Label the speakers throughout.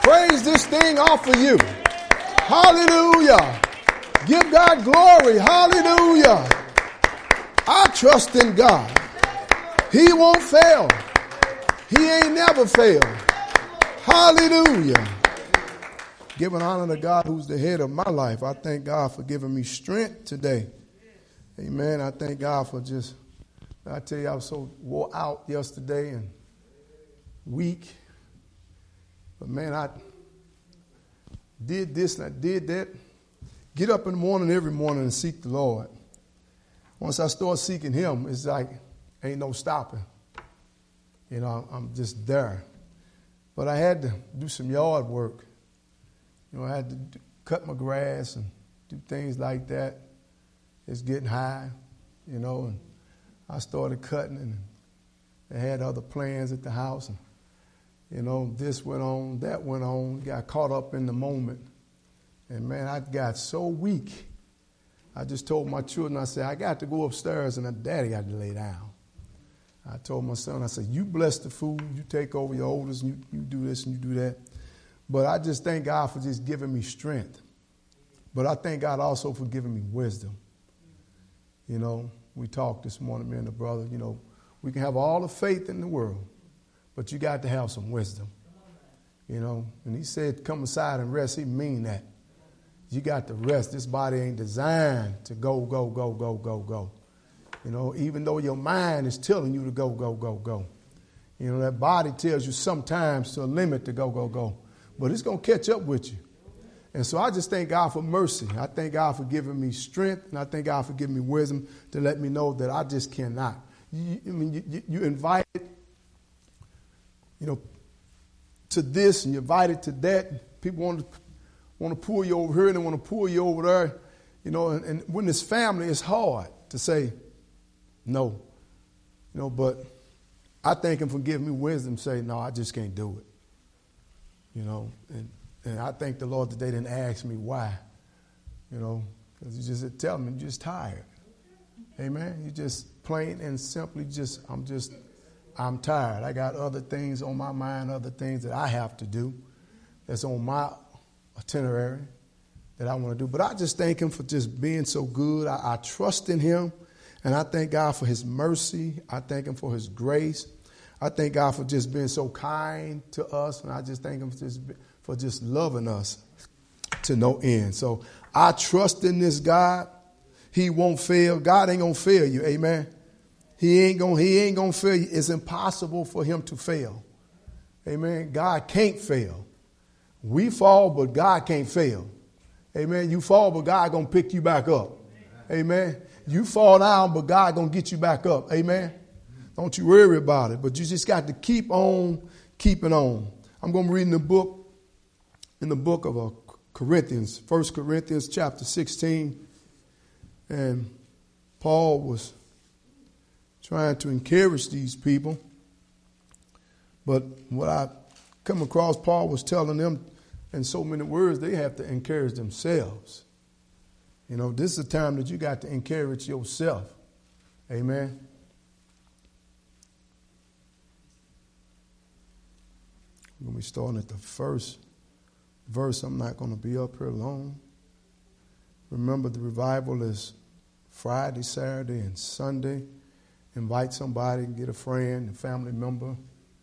Speaker 1: Praise this thing off of you. Hallelujah. Give God glory. Hallelujah. I trust in God. He won't fail. He ain't never failed. Hallelujah. Giving honor to God who's the head of my life. I thank God for giving me strength today. Amen. I thank God for I tell you, I was so wore out yesterday and weak. But man, I did this and I did that. Get up in the morning every morning and seek the Lord. Once I start seeking him, it's like ain't no stopping. You know, I'm just there. But I had to do some yard work. You know, I had to cut my grass and do things like that. It's getting high, you know, and I started cutting and I had other plans at the house. And, you know, this went on, that went on, got caught up in the moment. And, man, I got so weak. I just told my children, I said, I got to go upstairs and Daddy got to lay down. I told my son, I said, you bless the food, you take over your oldest, and you do this and you do that. But I just thank God for just giving me strength. But I thank God also for giving me wisdom. You know, we talked this morning, me and the brother, you know, we can have all the faith in the world, but you got to have some wisdom. You know, and he said, come aside and rest. He mean that. You got to rest. This body ain't designed to go, go, go, go, go, go. You know, even though your mind is telling you to go, go, go, go. You know, that body tells you sometimes to a limit to go, go, go. But it's going to catch up with you. And so I just thank God for mercy. I thank God for giving me strength. And I thank God for giving me wisdom to let me know that I just cannot. You invited, you know, to this and you invited to that. People want to pull you over here and they want to pull you over there. You know, and when it's family, it's hard to say no. You know, but I thank him for giving me wisdom to say, no, I just can't do it. You know, and I thank the Lord that they didn't ask me why. You know, because he just tell me, you're just tired. Amen. You just plain and simply I'm tired. I got other things on my mind, other things that I have to do that's on my itinerary that I want to do. But I just thank him for just being so good. I trust in him, and I thank God for his mercy. I thank him for his grace. I thank God for just being so kind to us, and I just thank him for just loving us to no end. So I trust in this God. He won't fail. God ain't going to fail you. Amen. He ain't going to fail you. It's impossible for him to fail. Amen. God can't fail. We fall, but God can't fail. Amen. You fall, but God going to pick you back up. Amen. You fall down, but God going to get you back up. Amen. Don't you worry about it. But you just got to keep on keeping on. I'm going to read in the book of Corinthians, 1 Corinthians chapter 16. And Paul was trying to encourage these people. But what I come across, Paul was telling them in so many words, they have to encourage themselves. You know, this is a time that you got to encourage yourself. Amen. When we starting at the first verse, I'm not going to be up here long. Remember, the revival is Friday, Saturday, and Sunday. Invite somebody, get a friend, a family member.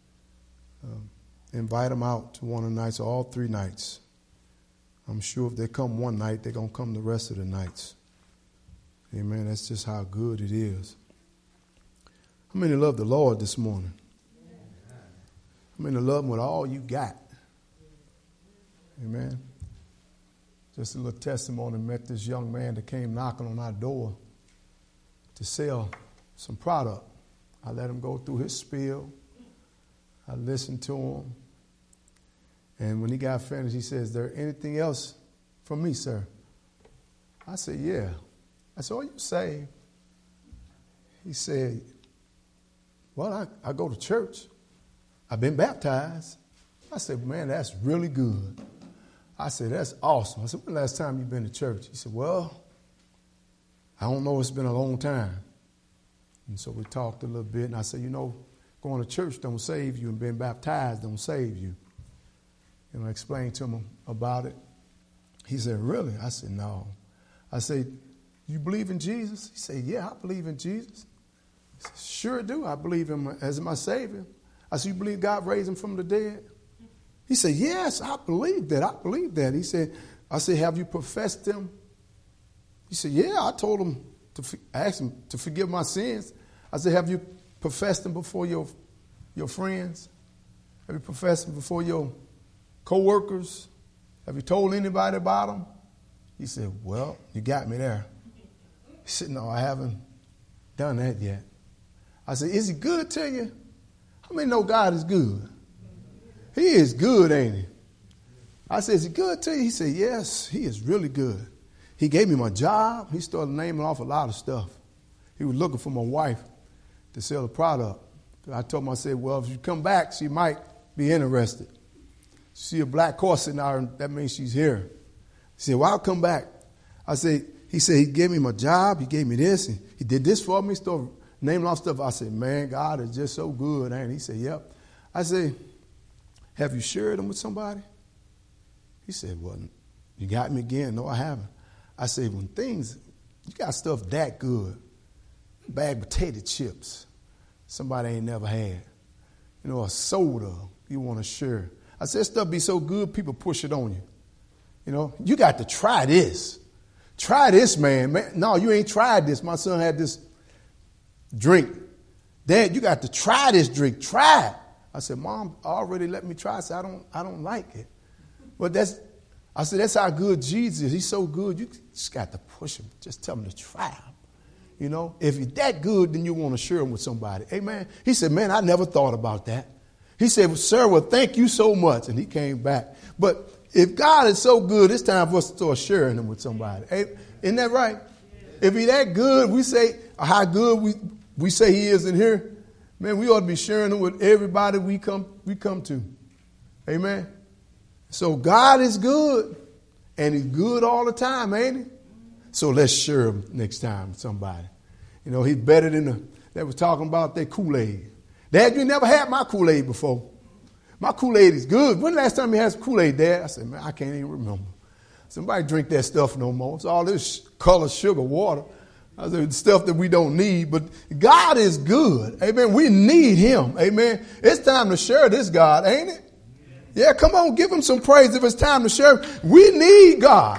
Speaker 1: Invite them out to one of the nights, or all 3 nights. I'm sure if they come one night, they're going to come the rest of the nights. Amen. That's just how good it is. How many love the Lord this morning? How many love him with all you got? Amen. Just a little testimony. Met this young man that came knocking on our door to sell some product. I let him go through his spiel. I listened to him. And when he got finished, he says, is there anything else from me, sir? I said, yeah. I said, are you saved? He said, well, I go to church. I've been baptized. I said, man, that's really good. I said, that's awesome. I said, when the last time you been to church? He said, well, I don't know. It's been a long time. And so we talked a little bit, and I said, you know, going to church don't save you, and being baptized don't save you. You And I explained to him about it. He said, really? I said, no. I said, you believe in Jesus? He said, yeah, I believe in Jesus. I said, sure do. I believe him as my Savior. I said, you believe God raised him from the dead? He said, yes, I believe that. I believe that. He said, I said, have you professed him? He said, yeah, I told him ask him to forgive my sins. I said, have you professed him before your friends? Have you professed him before your co-workers? Have you told anybody about him? He said, well, you got me there. He said, no, I haven't done that yet. I said, is he good to you? How many know God is good? He is good, ain't he? I said, is he good to you? He said, yes, he is really good. He gave me my job. He started naming off a lot of stuff. He was looking for my wife to sell a product. I told him, I said, well, if you come back, she might be interested. See a black horse in there, that means she's here. He said, well, I'll come back. He said, he gave me my job. He gave me this. And he did this for me. He started naming off stuff. I said, man, God is just so good, ain't he? He said, yep. I said, have you shared them with somebody? He said, well, you got me again. No, I haven't. I said, you got stuff that good, bag potato chips, somebody ain't never had, a soda you want to share. I said, stuff be so good, people push it on you. You got to try this. Try this, man. No, you ain't tried this. My son had this drink. Dad, you got to try this drink. Try it. I said, Mom already let me try. I said, I don't like it. But that's how good Jesus is. He's so good. You just got to push him. Just tell him to try him. If he's that good, then you want to share him with somebody. Amen. He said, man, I never thought about that. He said, well, sir, well, thank you so much. And he came back. But if God is so good, it's time for us to start sharing him with somebody. Isn't that right? If he's that good, we say how good we say he is in here. Man, we ought to be sharing him with everybody we come to. Amen. So God is good, and he's good all the time, ain't he? So let's share him next time with somebody. He's better than they was talking about their Kool-Aid. Dad, you never had my Kool-Aid before. My Kool-Aid is good. When the last time you had some Kool-Aid, Dad? I said, man, I can't even remember. Somebody drink that stuff no more. It's all this color, sugar, water. I said, stuff that we don't need. But God is good. Amen. We need him. Amen. It's time to share this God, ain't it? Yeah, come on, give him some praise if it's time to share. We need God.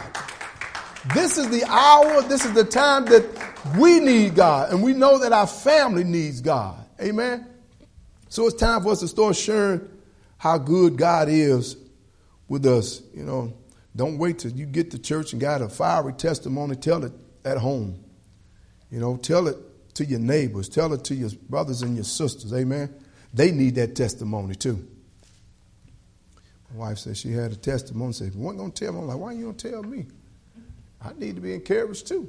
Speaker 1: This is the hour, this is the time that we need God. And we know that our family needs God. Amen. So it's time for us to start sharing how good God is with us. Don't wait till you get to church and got a fiery testimony. Tell it at home. Tell it to your neighbors. Tell it to your brothers and your sisters. Amen. They need that testimony too. My wife said she had a testimony. Said, if you weren't going to tell me, I'm like, why you don't tell me? I need to be encouraged too.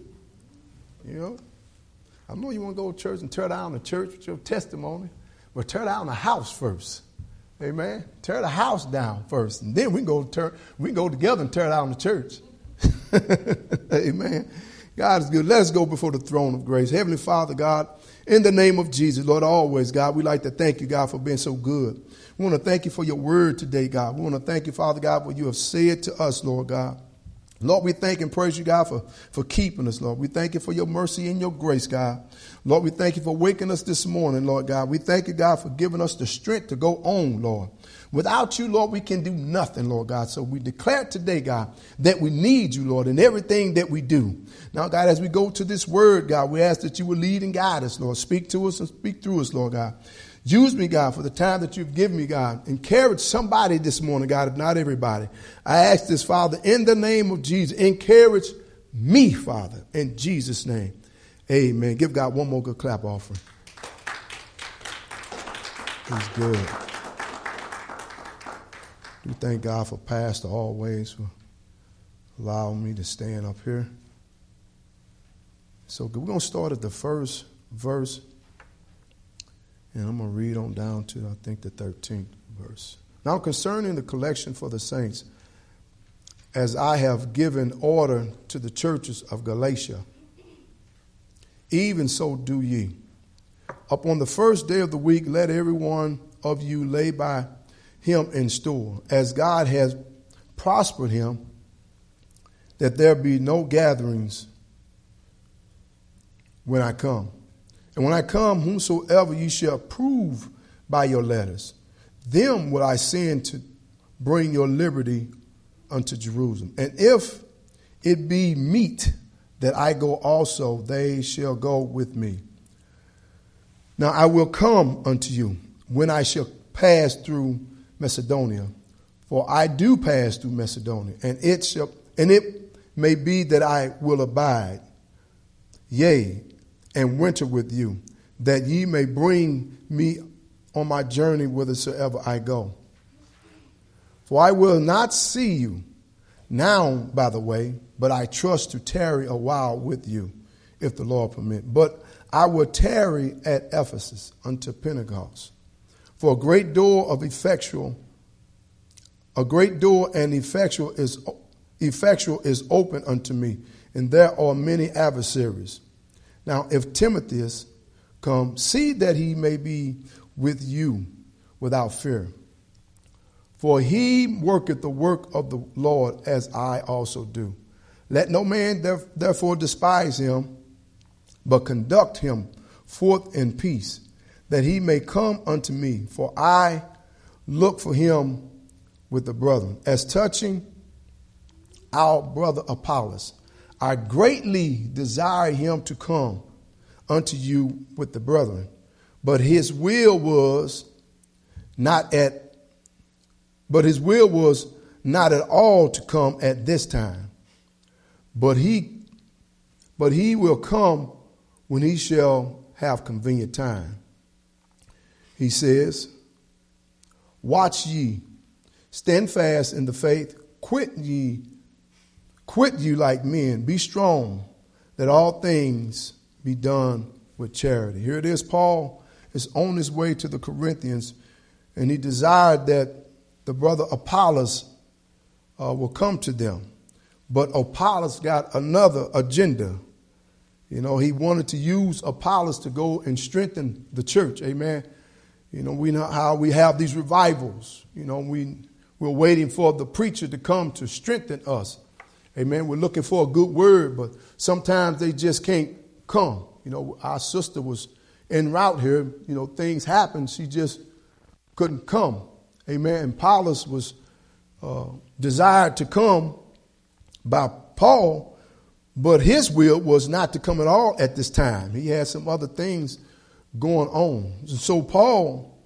Speaker 1: I know you want to go to church and tear down the church with your testimony, but tear down the house first. Amen. Tear the house down first, and then we can go together and tear down the church. Amen. God is good. Let us go before the throne of grace. Heavenly Father, God, in the name of Jesus, Lord, always, God, we like to thank you, God, for being so good. We want to thank you for your word today, God. We want to thank you, Father God, for what you have said to us, Lord God. Lord, we thank and praise you, God, for keeping us, Lord. We thank you for your mercy and your grace, God. Lord, we thank you for waking us this morning, Lord God. We thank you, God, for giving us the strength to go on, Lord. Without you, Lord, we can do nothing, Lord God. So we declare today, God, that we need you, Lord, in everything that we do. Now, God, as we go to this word, God, we ask that you will lead and guide us, Lord. Speak to us and speak through us, Lord God. Use me, God, for the time that you've given me, God. Encourage somebody this morning, God, if not everybody. I ask this, Father, in the name of Jesus. Encourage me, Father, in Jesus' name. Amen. Give God one more good clap offering. He's good. We thank God for Pastor always for allowing me to stand up here. So we're going to start at the first verse. And I'm going to read on down to, I think, the 13th verse. Now, concerning the collection for the saints, as I have given order to the churches of Galatia, even so do ye. Upon the first day of the week, let every one of you lay by him in store, as God has prospered him, that there be no gatherings when I come. And when I come, whomsoever ye shall prove by your letters, them will I send to bring your liberty unto Jerusalem. And if it be meet that I go also, they shall go with me. Now I will come unto you when I shall pass through Macedonia, for I do pass through Macedonia, and it may be that I will abide, yea, and winter with you, that ye may bring me on my journey whithersoever I go. For I will not see you now by the way, but I trust to tarry a while with you, if the Lord permit. But I will tarry at Ephesus unto Pentecost. For a great door and effectual is open unto me, and there are many adversaries. Now, if Timothy come, see that he may be with you without fear. For he worketh the work of the Lord, as I also do. Let no man therefore despise him, but conduct him forth in peace, that he may come unto me. For I look for him with the brethren. As touching our brother Apollos, I greatly desire him to come unto you with the brethren, but his will was not at all to come at this time. But he will come when he shall have convenient time. He says, watch ye, stand fast in the faith, quit you like men, be strong, that all things be done with charity. Here it is, Paul is on his way to the Corinthians, and he desired that the brother Apollos will come to them. But Apollos got another agenda. You know, he wanted to use Apollos to go and strengthen the church. Amen. You know, we know how we have these revivals. You know, we're waiting for the preacher to come to strengthen us. Amen. We're looking for a good word, but sometimes they just can't come. You know, our sister was en route here. You know, things happened. She just couldn't come. Amen. And Apollos was desired to come by Paul, but his will was not to come at all at this time. He had some other things going on. And so Paul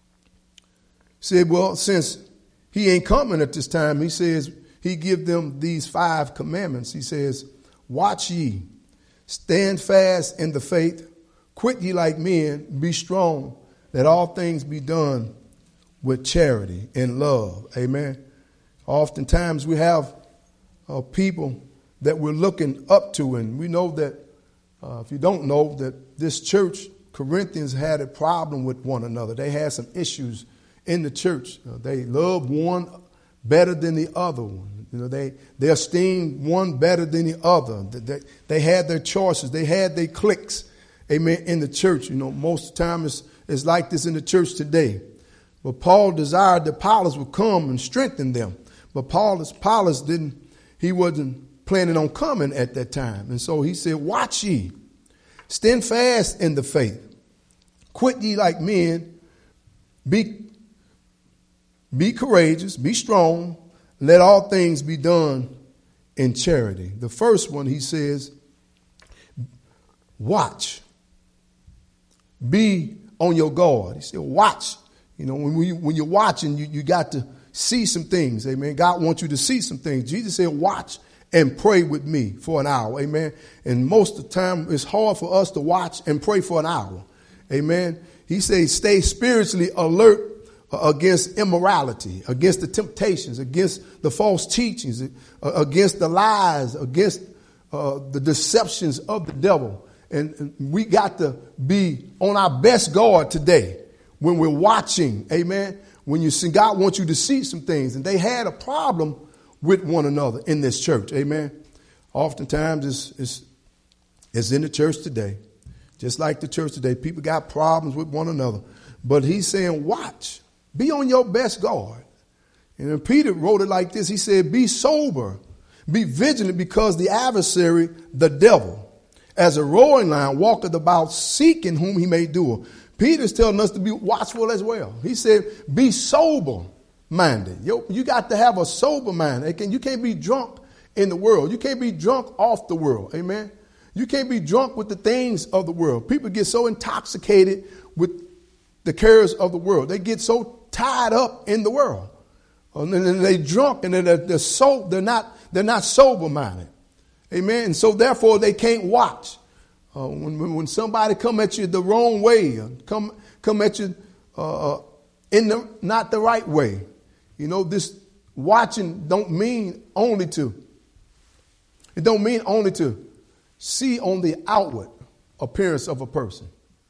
Speaker 1: said, well, since he ain't coming at this time, he says, he give them these 5 commandments. He says, watch ye, stand fast in the faith, quit ye like men, be strong, let all things be done with charity and love. Amen. Oftentimes we have people that we're looking up to, and we know that if you don't know that this church, Corinthians, had a problem with one another. They had some issues in the church. They loved one better than the other one. You know, they esteemed one better than the other. They had their choices. They had their cliques. Amen. In the church, you know, most of the time it's like this in the church today. But Paul desired that Apollos would come and strengthen them. But Apollos he wasn't planning on coming at that time. And so he said, watch ye, stand fast in the faith, quit ye like men, be courageous, be strong, let all things be done in charity. The first one, he says, watch, be on your guard. He said, watch. You know, when you're watching, you got to see some things. Amen. God wants you to see some things. Jesus said, watch and pray with me for an hour. Amen. And most of the time, it's hard for us to watch and pray for an hour. Amen. He says, stay spiritually alert against immorality, against the temptations, against the false teachings, against the lies, against the deceptions of the devil. And we got to be on our best guard today when we're watching. Amen. When you see, God wants you to see some things. And they had a problem with one another in this church. Amen. Oftentimes it's in the church today. Just like the church today, people got problems with one another. But he's saying, watch, Be on your best guard. And then Peter wrote it like this. He said, be sober, be vigilant, because the adversary, the devil, as a roaring lion, walketh about seeking whom he may devour. Peter's telling us to be watchful as well. He said, be sober-minded. You got to have a sober mind. You can't be drunk in the world. You can't be drunk off the world. Amen. You can't be drunk with the things of the world. People get so intoxicated with the cares of the world. They get so tied up in the world. And then they drunk and they're not sober-minded. Amen. And so therefore they can't watch. When somebody come at you the wrong way, come at you not the right way, this watching don't mean only to see on the outward appearance of a person.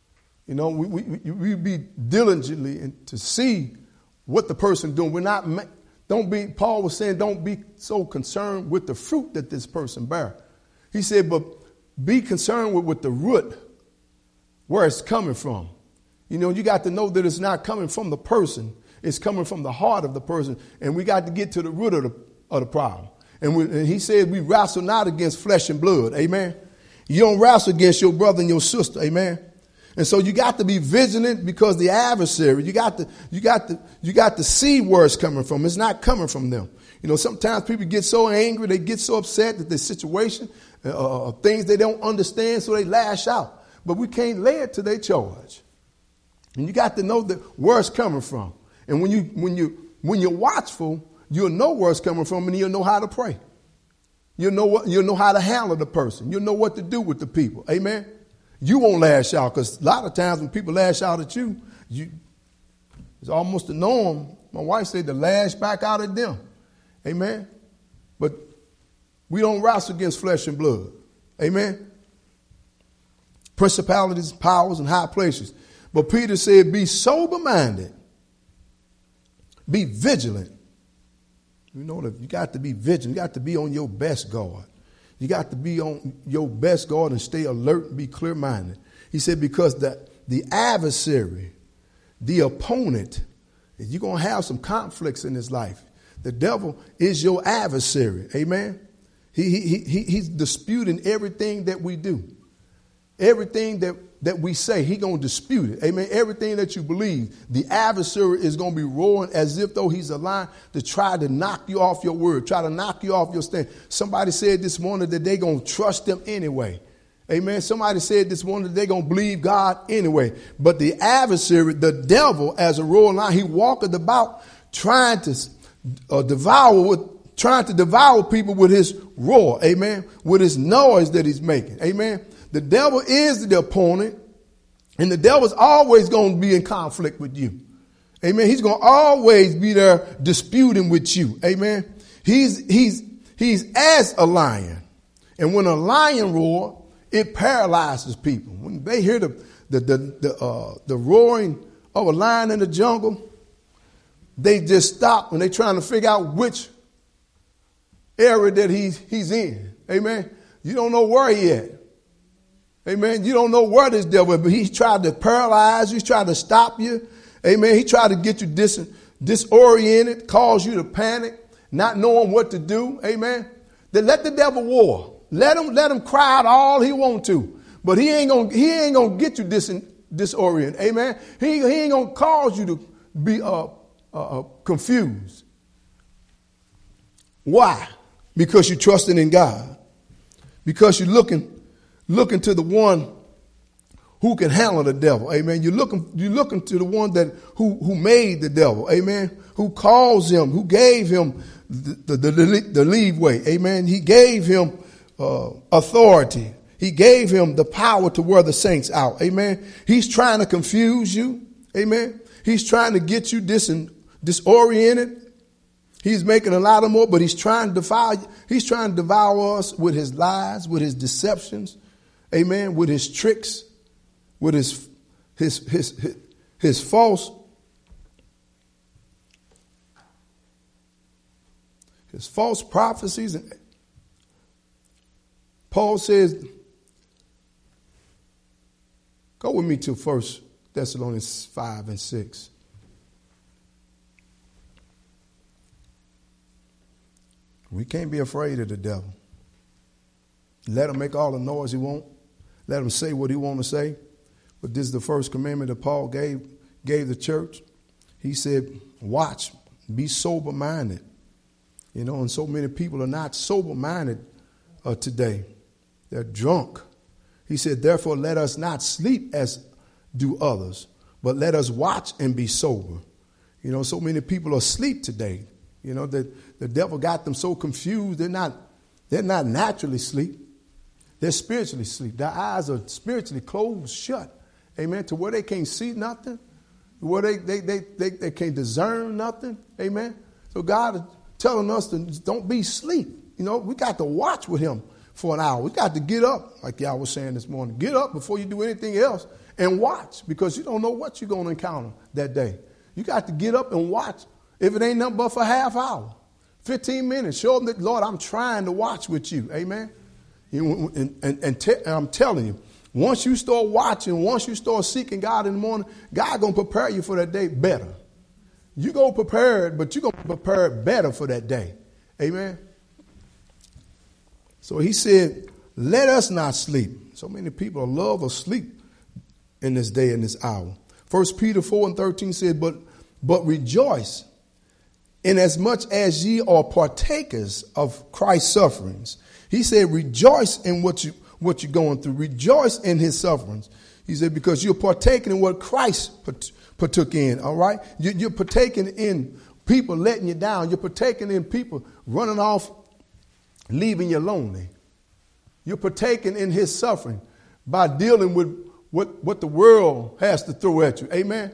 Speaker 1: We be diligently to see what the person doing. Paul was saying, don't be so concerned with the fruit that this person bear. He said, but be concerned with the root, where it's coming from. You got to know that it's not coming from the person. It's coming from the heart of the person. And we got to get to the root of the problem. And he said, we wrestle not against flesh and blood. Amen. You don't wrestle against your brother and your sister. Amen. And so you got to be vigilant, because the adversary, you got to see where it's coming from. It's not coming from them. Sometimes people get so angry, they get so upset that the situation, things they don't understand, so they lash out. But we can't lay it to their charge. And you got to know where it's coming from. And when you're watchful, you'll know where it's coming from, and you'll know how to pray. You'll know how to handle the person. You'll know what to do with the people. Amen. You won't lash out, because a lot of times when people lash out at you, it's almost the norm. My wife said to lash back out at them. Amen. But we don't wrestle against flesh and blood. Amen. Principalities, powers, and high places. But Peter said, be sober-minded. Be vigilant. You got to be vigilant. You got to be on your best guard. You got to be on your best guard and stay alert and be clear-minded. He said, because the adversary, the opponent, you're going to have some conflicts in this life. The devil is your adversary. Amen. He's disputing everything that we do. Everything that we say, he's going to dispute it. Amen. Everything that you believe, the adversary is going to be roaring as if though he's a lion to try to knock you off your word, try to knock you off your stand. Somebody said this morning that they're going to trust them anyway. Amen. Somebody said this morning that they're going to believe God anyway. But the adversary, the devil, as a roaring lion, he walketh about trying to devour people with his roar. Amen. With his noise that he's making. Amen. The devil is the opponent, and the devil's always going to be in conflict with you. Amen. He's going to always be there disputing with you. Amen. He's as a lion. And when a lion roars, it paralyzes people. When they hear the roaring of a lion in the jungle, they just stop when they're trying to figure out which area that he's in. Amen. You don't know where he at. Amen. You don't know where this devil is, but he's tried to paralyze you. He's tried to stop you. Amen. He tried to get you disoriented, cause you to panic, not knowing what to do. Amen. Then let the devil war. Let him cry out all he wants to, but he ain't gonna get you disoriented. Amen. He ain't gonna cause you to be confused. Why? Because you're trusting in God. Because you're looking to the one who can handle the devil. Amen. You're looking to the one who made the devil. Amen. Who calls him, who gave him the leeway. Amen. He gave him authority. He gave him the power to wear the saints out. Amen. He's trying to confuse you. Amen. He's trying to get you disoriented. He's making a lot of more, but he's trying to devour us with his lies, with his deceptions. Amen. With his tricks, with his false prophecies. Paul says, go with me to 1 Thessalonians 5 and 6. We can't be afraid of the devil. Let him make all the noise he want. Let him say what he want to say. But this is the first commandment that Paul gave the church. He said, watch, be sober-minded. You know, and so many people are not sober-minded today. They're drunk. He said, therefore, let us not sleep as do others, but let us watch and be sober. You know, so many people are asleep today. You know, the devil got them so confused. They're not naturally asleep. They're spiritually asleep. Their eyes are spiritually closed shut. Amen. To where they can't see nothing. Where they can't discern nothing. Amen. So God is telling us to don't be asleep. You know, we got to watch with him for an hour. We got to get up, like y'all was saying this morning. Get up before you do anything else and watch, because you don't know what you're going to encounter that day. You got to get up and watch. If it ain't nothing but for half hour, 15 minutes, show them that, Lord, I'm trying to watch with you. Amen. I'm telling you, once you start watching, once you start seeking God in the morning, God going to prepare you for that day better. You go prepared, but you're going to prepare better for that day. Amen. So he said, let us not sleep. So many people love asleep in this day and this hour. 1 Peter 4:13 said, but rejoice inasmuch as ye are partakers of Christ's sufferings. He said, rejoice in what you're going through. Rejoice in his sufferings. He said, because you're partaking in what Christ partook in. All right. You're partaking in people letting you down. You're partaking in people running off, leaving you lonely. You're partaking in his suffering by dealing with what the world has to throw at you. Amen.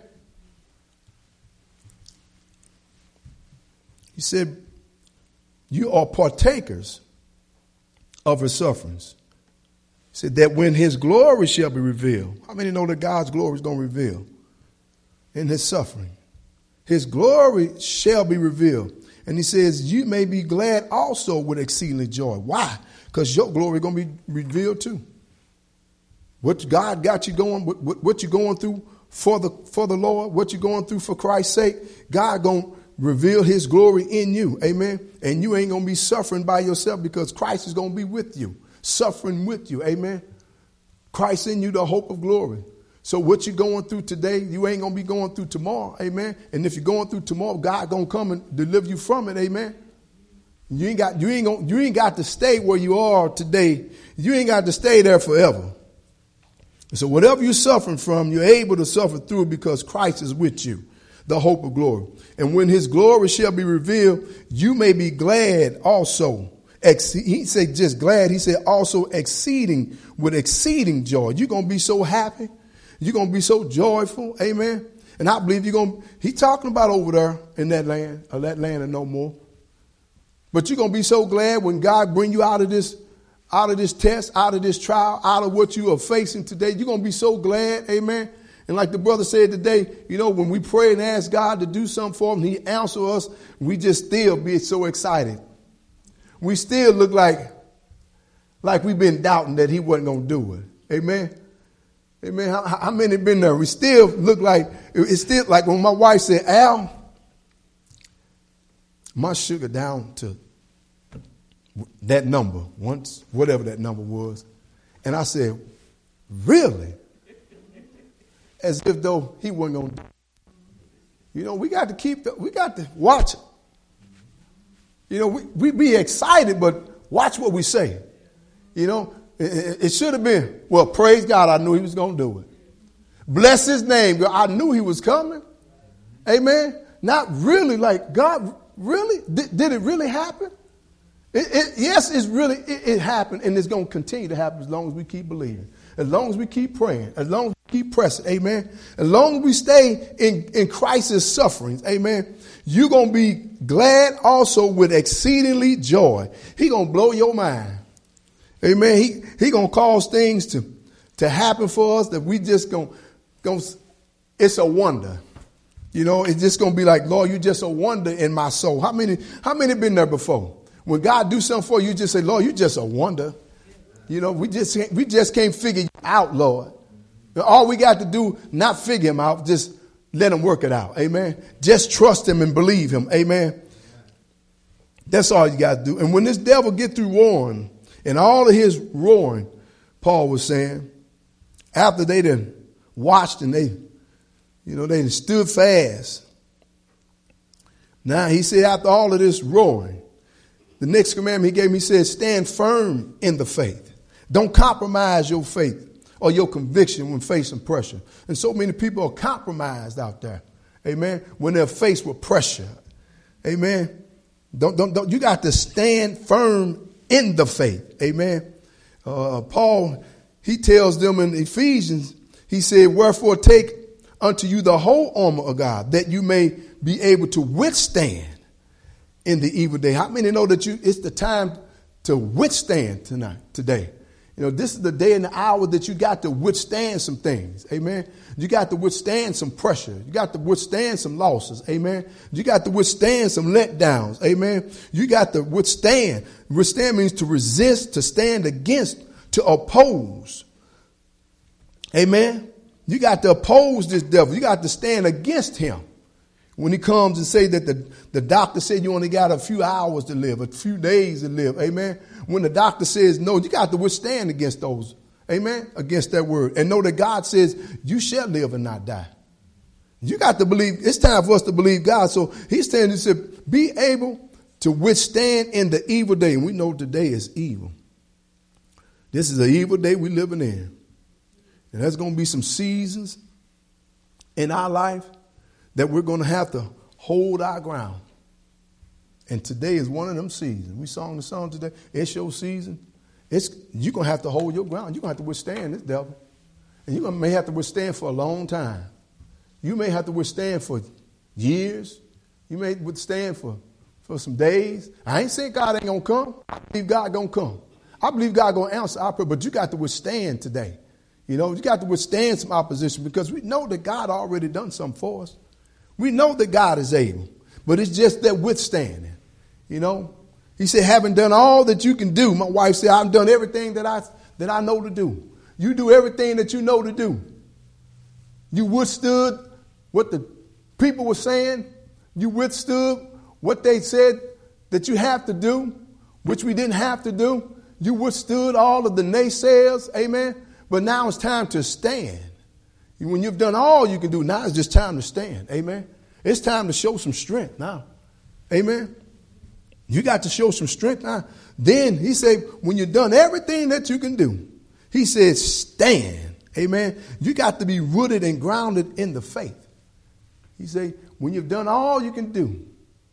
Speaker 1: He said, you are partakers of his sufferings. He said that when his glory shall be revealed. How many know that God's glory is going to reveal in his suffering? His glory shall be revealed. And he says, you may be glad also with exceeding joy. Why? Because your glory is going to be revealed too. What God got you going, what you're going through for the Lord, what you're going through for Christ's sake, God going to reveal his glory in you. Amen. And you ain't going to be suffering by yourself, because Christ is going to be with you, suffering with you. Amen. Christ in you, the hope of glory. So what you're going through today, you ain't going to be going through tomorrow. Amen. And if you're going through tomorrow, God going to come and deliver you from it. Amen. You ain't got to stay where you are today. You ain't got to stay there forever. So whatever you're suffering from, you're able to suffer through because Christ is with you, the hope of glory. And when his glory shall be revealed, you may be glad also. He said just glad. He said also exceeding with exceeding joy. You're going to be so happy. You're going to be so joyful. Amen. And I believe he's talking about over there in that land, or that land and no more. But you're going to be so glad when God bring you out of this test, out of this trial, out of what you are facing today. You're going to be so glad. Amen. And like the brother said today, you know, when we pray and ask God to do something for him, he answers us, we just still be so excited. We still look like we've been doubting that he wasn't going to do it. Amen. Amen. How many been there? We still look like, it's still like when my wife said, Al, my sugar down to that number once, whatever that number was. And I said, really? As if though he wasn't going to do it. You know, we got to watch it. You know, we be excited, but watch what we say. You know, it should have been, well, praise God, I knew he was going to do it. Bless his name. I knew he was coming. Amen. Not really like, God, really? Did it really happen? Yes, it happened, and it's going to continue to happen as long as we keep believing, as long as we keep praying, as long as we keep pressing. Amen. As long as we stay in Christ's sufferings. Amen. You're going to be glad also with exceedingly joy. He going to blow your mind. Amen. He going to cause things to happen for us that we just going it's a wonder. You know, it's just going to be like, Lord, you're just a wonder in my soul. How many been there before? When God do something for you, you just say, Lord, you're just a wonder. You know, we just can't figure you out, Lord. All we got to do, not figure him out, just let him work it out. Amen. Just trust him and believe him. Amen. That's all you got to do. And when this devil get through roaring, and all of his roaring, Paul was saying, after they done watched and they stood fast. Now he said, after all of this roaring, the next commandment he gave me, he said, stand firm in the faith. Don't compromise your faith or your conviction when facing pressure. And so many people are compromised out there. Amen. When they're faced with pressure. Amen. Don't you got to stand firm in the faith. Amen. Paul, he tells them in Ephesians, he said, wherefore take unto you the whole armor of God, that you may be able to withstand in the evil day. How many know that it's the time to withstand today? This is the day and the hour that you got to withstand some things. Amen. You got to withstand some pressure. You got to withstand some losses. Amen. You got to withstand some letdowns. Amen. You got to withstand. Withstand means to resist, to stand against, to oppose. Amen. You got to oppose this devil. You got to stand against him. When he comes and say that the doctor said you only got a few hours to live, a few days to live. Amen. When the doctor says no, you got to withstand against those. Amen. Against that word. And know that God says you shall live and not die. You got to believe. It's time for us to believe God. So he's saying, he said, be able to withstand in the evil day. And we know today is evil. This is an evil day we're living in. And there's going to be some seasons in our life that we're going to have to hold our ground. And today is one of them seasons. We sang the song today. It's your season. You're going to have to hold your ground. You're going to have to withstand this devil. And you may have to withstand for a long time. You may have to withstand for years. You may withstand for some days. I ain't saying God ain't going to come. I believe God going to come. I believe God going to answer our prayer. But you got to withstand today. You got to withstand some opposition because we know that God already done something for us. We know that God is able, but it's just that withstanding. He said, having done all that you can do. My wife said, I've done everything that I know to do. You do everything that you know to do. You withstood what the people were saying. You withstood what they said that you have to do, which we didn't have to do. You withstood all of the naysayers. Amen. But now it's time to stand. When you've done all you can do, now it's just time to stand. Amen. It's time to show some strength now. Amen. You got to show some strength now. Then he said, when you've done everything that you can do, he said, stand. Amen. You got to be rooted and grounded in the faith. He said, when you've done all you can do,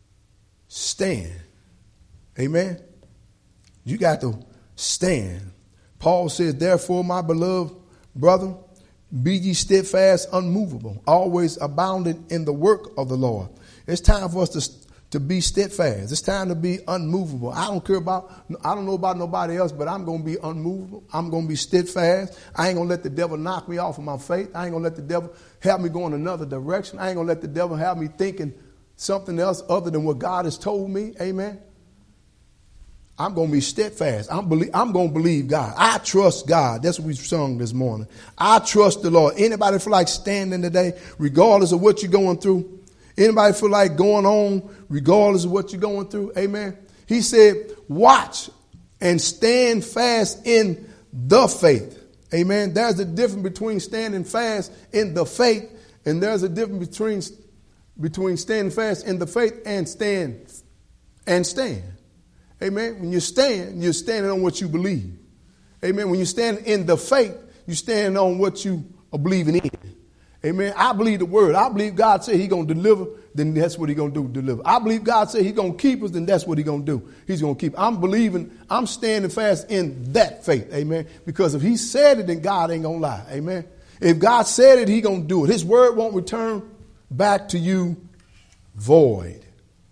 Speaker 1: stand. Amen. You got to stand. Paul says, therefore, my beloved brother, be ye steadfast, unmovable, always abounding in the work of the Lord. It's time for us to be steadfast. It's time to be unmovable. I don't know about nobody else, but I'm going to be unmovable. I'm going to be steadfast. I ain't going to let the devil knock me off of my faith. I ain't going to let the devil have me go in another direction. I ain't going to let the devil have me thinking something else other than what God has told me. Amen. I'm going to be steadfast. I'm going to believe God. I trust God. That's what we sung this morning. I trust the Lord. Anybody feel like standing today, regardless of what you're going through? Anybody feel like going on, regardless of what you're going through? Amen. He said, watch and stand fast in the faith. Amen. There's a difference between standing fast in the faith, and there's a difference between standing fast in the faith and stand. Amen. When you're standing on what you believe. Amen. When you stand in the faith, you stand on what you are believing in. Amen. I believe the word. I believe God said he's going to deliver, then that's what he's going to do, deliver. I believe God said he's going to keep us, then that's what he's going to do. He's going to keep. I'm standing fast in that faith. Amen. Because if he said it, then God ain't going to lie. Amen. If God said it, he's going to do it. His word won't return back to you void.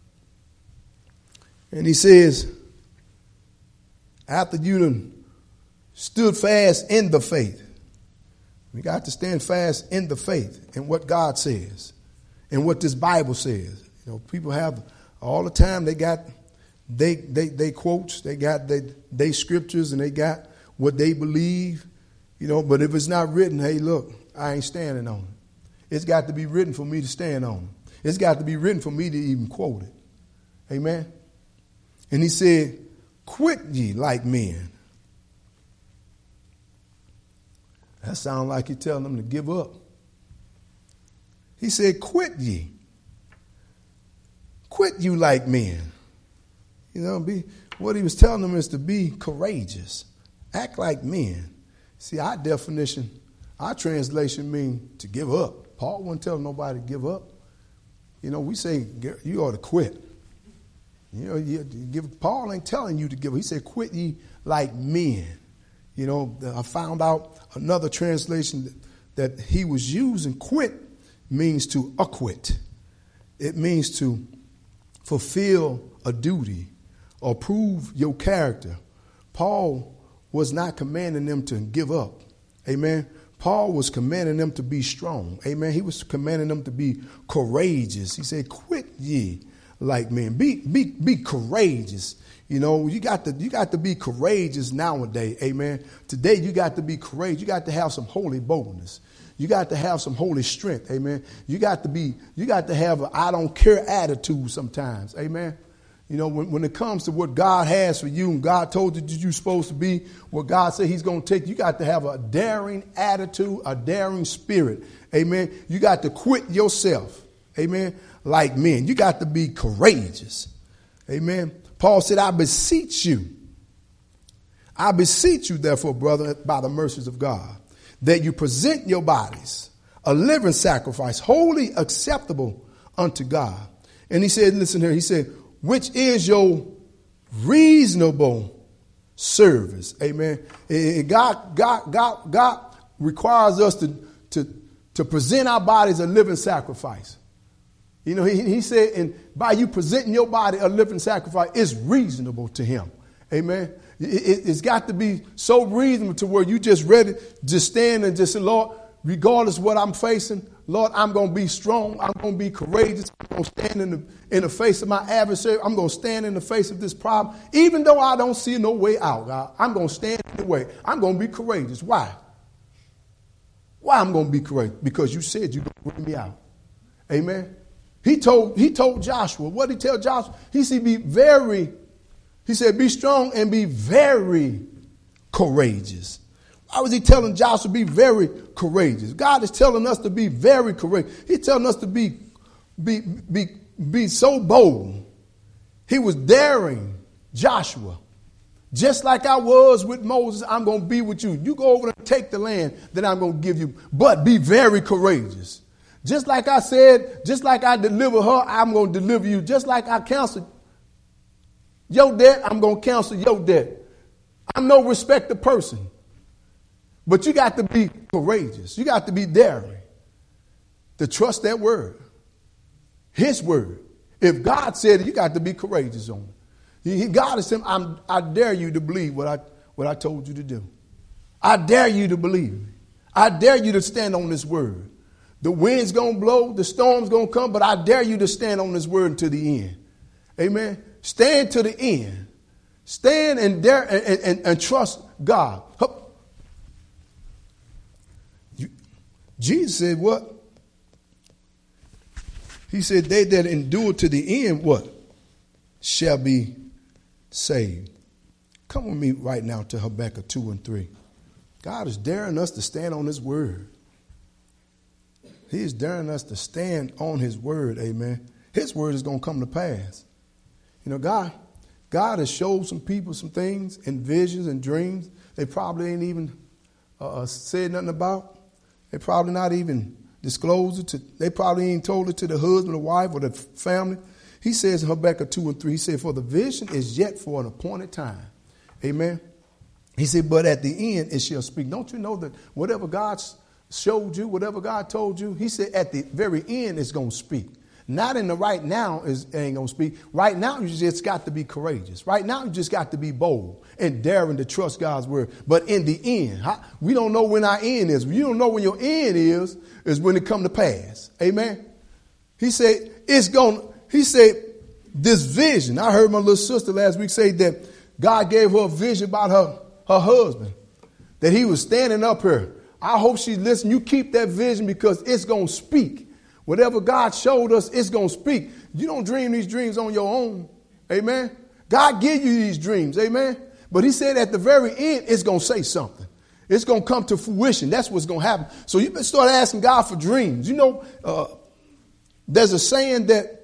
Speaker 1: And he says, after you done stood fast in the faith, we got to stand fast in the faith and what God says and what this Bible says. People have all the time, they got they quotes, they got they scriptures, and they got what they believe, but if it's not written, hey, look, I ain't standing on it. It's got to be written for me to stand on it. It's got to be written for me to even quote it. Amen. And he said, quit ye like men. That sounds like he's telling them to give up. He said, quit ye. Quit you like men. You know, what he was telling them is to be courageous. Act like men. See, our definition, our translation means to give up. Paul wasn't telling nobody to give up. You know, we say you ought to quit. You know, Paul ain't telling you to give up. He said, quit ye like men. You know, I found out another translation that he was using. Quit means to acquit. It means to fulfill a duty or prove your character. Paul was not commanding them to give up. Amen. Paul was commanding them to be strong. Amen. He was commanding them to be courageous. He said, quit ye like men. Be courageous. You know, you got to be courageous nowadays. Amen. Today you got to be courageous. You got to have some holy boldness. You got to have some holy strength. Amen. You got to have an I don't care attitude sometimes. Amen. You know, when it comes to what God has for you and God told you that you're supposed to be, what God said he's going to take, you got to have a daring attitude, a daring spirit. Amen. You got to quit yourself. Amen. Like men. You got to be courageous. Amen. Paul said, I beseech you, therefore, brother, by the mercies of God, that you present your bodies a living sacrifice, wholly acceptable unto God. And he said, listen here, he said, which is your reasonable service. Amen. God requires us to present our bodies a living sacrifice. You know, he said, and by you presenting your body a living sacrifice, it's reasonable to him. Amen. It's got to be so reasonable to where you just ready, just stand and just say, Lord, regardless of what I'm facing, Lord, I'm going to be strong. I'm going to be courageous. I'm going to stand in the face of my adversary. I'm going to stand in the face of this problem. Even though I don't see no way out, God, I'm going to stand in the way. I'm going to be courageous. Why? Why I'm going to be courageous? Because you said you're going to bring me out. Amen. He told Joshua, what did he tell Joshua? He said, be strong and be very courageous. Why was he telling Joshua to be very courageous? God is telling us to be very courageous. He's telling us to be so bold. He was daring Joshua. Just like I was with Moses, I'm going to be with you. You go over and take the land that I'm going to give you, but be very courageous. Just like I said, just like I deliver her, I'm going to deliver you. Just like I counseled your debt, I'm going to counsel your debt. I'm no respecter person. But you got to be courageous. You got to be daring to trust that word. His word. If God said it, you got to be courageous on it. God is saying, I dare you to believe what I told you to do. I dare you to believe me. I dare you to stand on this word. The wind's going to blow, the storm's going to come, but I dare you to stand on this word until the end. Amen. Stand to the end. Stand and dare and trust God. Jesus said what? He said, they that endure to the end, what? Shall be saved. Come with me right now to Habakkuk 2 and 3. God is daring us to stand on his word. He is daring us to stand on his word, amen. His word is going to come to pass. You know, God has showed some people some things in visions and dreams they probably ain't even said nothing about. They probably not even disclosed it to, they probably ain't told it to the husband or wife or the family. He says in Habakkuk 2 and 3, he said, for the vision is yet for an appointed time. Amen. He said, but at the end it shall speak. Don't you know that whatever God showed you, whatever God told you, he said at the very end it's going to speak. Not in the right now it ain't going to speak. Right now you just got to be courageous. Right now you just got to be bold and daring to trust God's word. But in the end, we don't know when our end is. You don't know when your end is when it come to pass. Amen. He said, this vision. I heard my little sister last week say that God gave her a vision about her husband, that he was standing up here. I hope she's listening. You keep that vision because it's going to speak. Whatever God showed us, it's going to speak. You don't dream these dreams on your own. Amen. God give you these dreams, amen? But he said at the very end, it's going to say something. It's going to come to fruition. That's what's going to happen. So you start asking God for dreams. You know, there's a saying that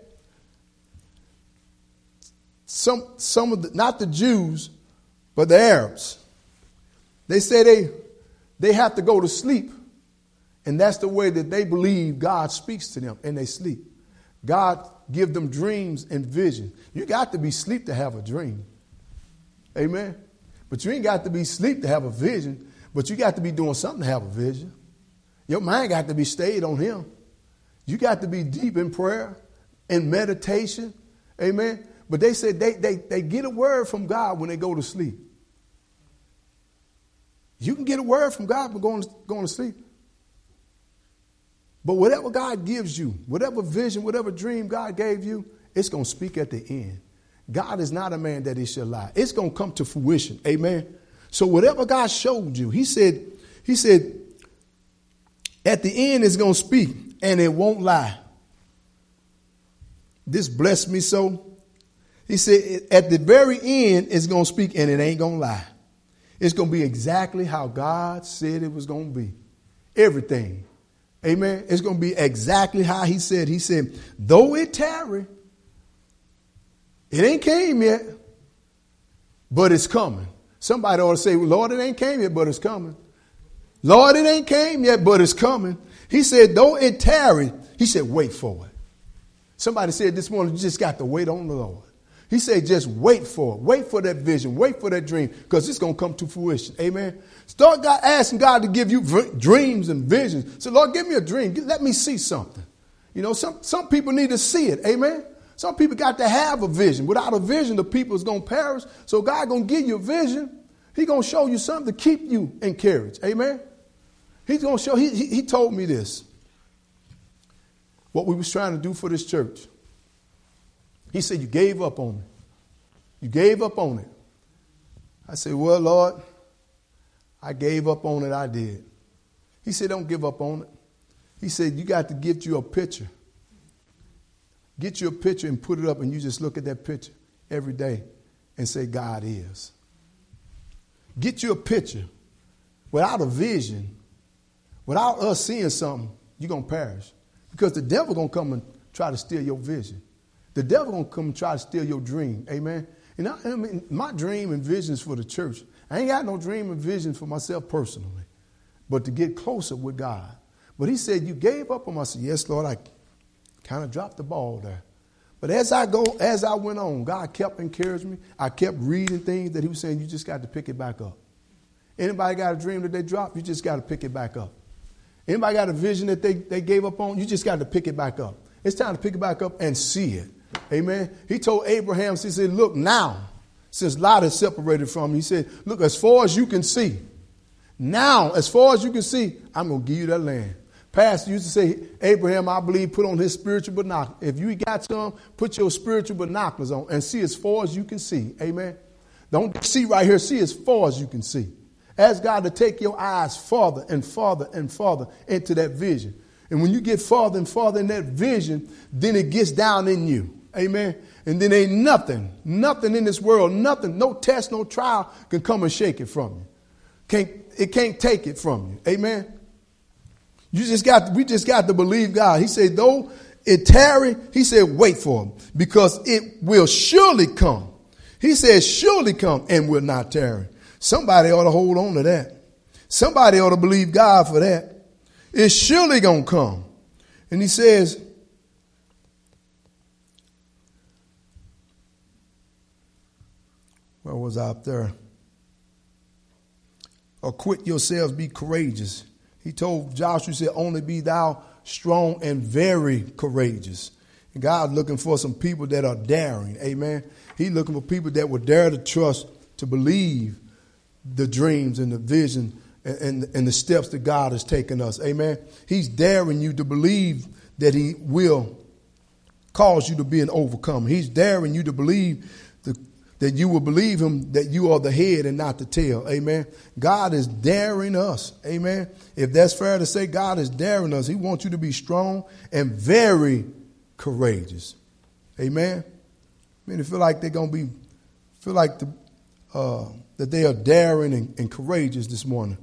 Speaker 1: some of the, not the Jews, but the Arabs, they say they have to go to sleep. And that's the way that they believe God speaks to them in their sleep. God give them dreams and vision. You got to be asleep to have a dream. Amen. But you ain't got to be asleep to have a vision. But you got to be doing something to have a vision. Your mind got to be stayed on him. You got to be deep in prayer and meditation. Amen. But they said they get a word from God when they go to sleep. You can get a word from God by going to sleep. But whatever God gives you, whatever vision, whatever dream God gave you, it's going to speak at the end. God is not a man that he shall lie. It's going to come to fruition. Amen. So whatever God showed you, he said, at the end it's going to speak and it won't lie. This blessed me so. He said, at the very end it's going to speak and it ain't going to lie. It's going to be exactly how God said it was going to be. Everything. Amen. It's going to be exactly how he said. He said, though it tarry, it ain't came yet, but it's coming. Somebody ought to say, well, Lord, it ain't came yet, but it's coming. Lord, it ain't came yet, but it's coming. He said, though it tarry, he said, wait for it. Somebody said this morning, you just got to wait on the Lord. He said, just wait for it. Wait for that vision. Wait for that dream because it's going to come to fruition. Amen. Start asking God to give you dreams and visions. So, Lord, give me a dream. Let me see something. You know, some people need to see it. Amen. Some people got to have a vision. Without a vision, the people is going to perish. So God going to give you a vision. He going to show you something to keep you encouraged. Amen. He's going to show. He told me this. What we was trying to do for this church. He said, you gave up on it. You gave up on it. I said, well, Lord, I gave up on it. I did. He said, don't give up on it. He said, you got to get you a picture. Get you a picture and put it up and you just look at that picture every day and say, God is. Get you a picture. Without a vision, without us seeing something, you're going to perish. Because the devil going to come and try to steal your vision. The devil going to come and try to steal your dream. Amen. And I mean, my dream and visions for the church. I ain't got no dream and vision for myself personally, but to get closer with God. But he said, you gave up on me. I said, yes, Lord, I kind of dropped the ball there. But as I went on, God kept encouraging me. I kept reading things that he was saying, you just got to pick it back up. Anybody got a dream that they dropped? You just got to pick it back up. Anybody got a vision that they gave up on? You just got to pick it back up. It's time to pick it back up and see it. Amen. He told Abraham, he said, look now, since Lot is separated from him, he said, look, as far as you can see, now, as far as you can see, I'm going to give you that land. Pastor used to say, Abraham, I believe, put on his spiritual binoculars. If you got some, put your spiritual binoculars on and see as far as you can see. Amen. Don't see right here. See as far as you can see. Ask God to take your eyes farther and farther and farther into that vision. And when you get farther and farther in that vision, then it gets down in you. Amen. And then ain't nothing in this world, nothing, no test, no trial can come and shake it from you. It can't take it from you. Amen. We just got to believe God. He said, though it tarry, he said, wait for him because it will surely come. He said, surely come and will not tarry. Somebody ought to hold on to that. Somebody ought to believe God for that. It's surely going to come. And he says, where was I up there? Acquit yourselves, be courageous. He told Joshua, he said, only be thou strong and very courageous. And God looking for some people that are daring. Amen. He's looking for people that will dare to trust, to believe the dreams and the vision and the steps that God has taken us. Amen. He's daring you to believe that he will cause you to be an overcomer. He's daring you to believe that you will believe him, that you are the head and not the tail. Amen. God is daring us. Amen. If that's fair to say, God is daring us. He wants you to be strong and very courageous. Amen. I mean, they feel like they're going to be feel like that they are daring and courageous this morning.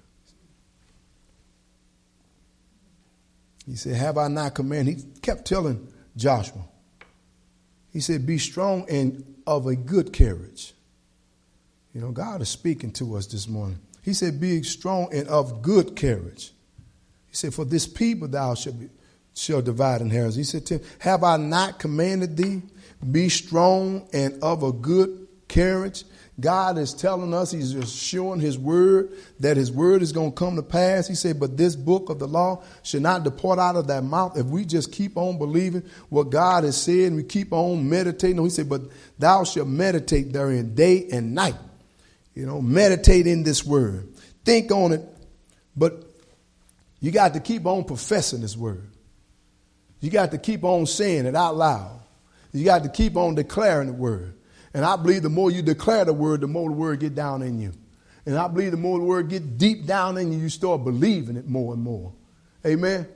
Speaker 1: He said, have I not commanded? He kept telling Joshua. He said, be strong and of a good courage. You know, God is speaking to us this morning. He said, be strong and of good courage. He said, for this people thou shall divide inheritance. He said to him, have I not commanded thee? Be strong and of a good courage. God is telling us, he's just showing his word, that his word is going to come to pass. He said, but this book of the law should not depart out of thy mouth. If we just keep on believing what God has said and we keep on meditating. He said, but thou shalt meditate therein day and night. You know, meditate in this word. Think on it. But you got to keep on professing this word. You got to keep on saying it out loud. You got to keep on declaring the word. And I believe the more you declare the word get down in you. And I believe the more the word get deep down in you, you start believing it more and more. Amen.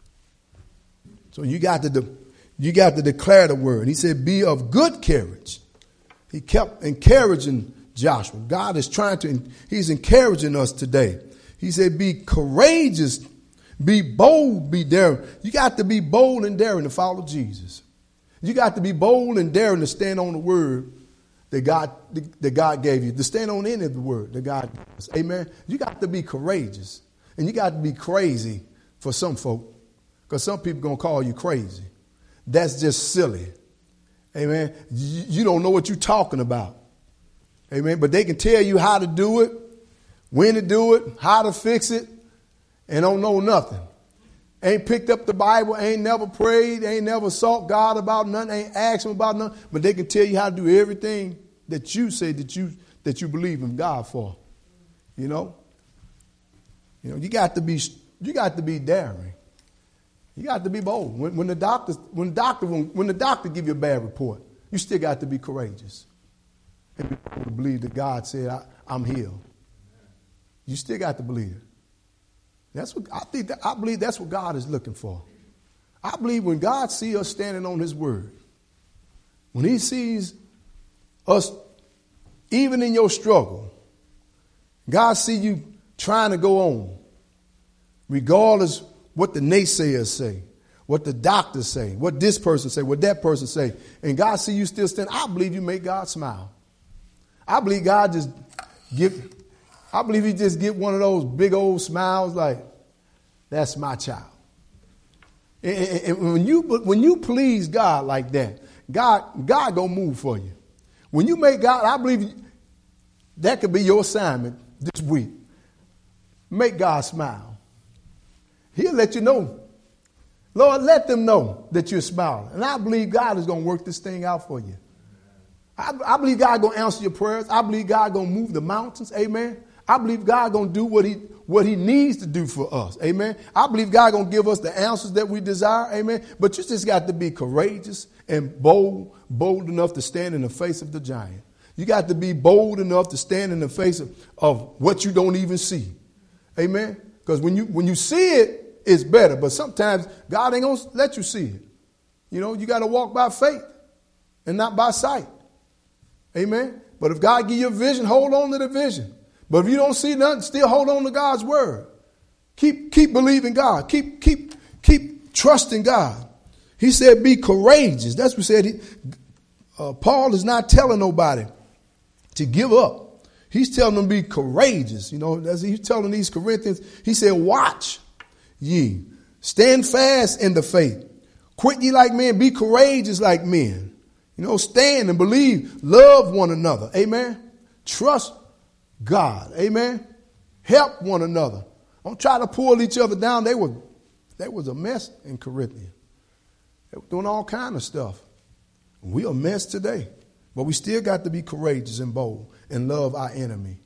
Speaker 1: So you got to declare the word. He said, be of good courage. He kept encouraging Joshua. God is he's encouraging us today. He said, be courageous, be bold, be daring. You got to be bold and daring to follow Jesus. You got to be bold and daring to stand on the word that God gave you, to stand on any of the word that God gave us. Amen. You got to be courageous, and you got to be crazy for some folk, because some people going to call you crazy. That's just silly. Amen. You don't know what you're talking about. Amen. But they can tell you how to do it, when to do it, how to fix it, and don't know nothing. Ain't picked up the Bible, ain't never prayed, ain't never sought God about nothing, ain't asked him about nothing, but they can tell you how to do everything that you say that you believe in God for. You know? You got to be daring. You got to be bold. When the doctor give you a bad report, you still got to be courageous. And believe that God said, I'm healed. You still got to believe it. I believe that's what God is looking for. I believe when God sees us standing on his word, when he sees us, even in your struggle, God see you trying to go on, regardless what the naysayers say, what the doctors say, what this person say, what that person say, and God see you still standing. I believe you make God smile. I believe he just get one of those big old smiles like, that's my child. And when you please God like that, God gonna move for you. When you make God, I believe that could be your assignment this week. Make God smile. He'll let you know. Lord, let them know that you're smiling. And I believe God is gonna work this thing out for you. I believe God going to answer your prayers. I believe God going to move the mountains. Amen. I believe God going to do what he needs to do for us. Amen. I believe God going to give us the answers that we desire. Amen. But you just got to be courageous and bold enough to stand in the face of the giant. You got to be bold enough to stand in the face of what you don't even see. Amen. Because when you see it, it's better. But sometimes God ain't going to let you see it. You got to walk by faith and not by sight. Amen. But if God give you a vision, hold on to the vision. But if you don't see nothing, still hold on to God's word. Keep believing God. Keep trusting God. He said, be courageous. That's what he said. Paul is not telling nobody to give up. He's telling them to be courageous. As he's telling these Corinthians, he said, watch ye. Stand fast in the faith. Quit ye like men. Be courageous like men. Stand and believe. Love one another. Amen. Trust God. Amen. Help one another. Don't try to pull each other down. They was a mess in Corinthians. They were doing all kind of stuff. We're a mess today. But we still got to be courageous and bold and love our enemy.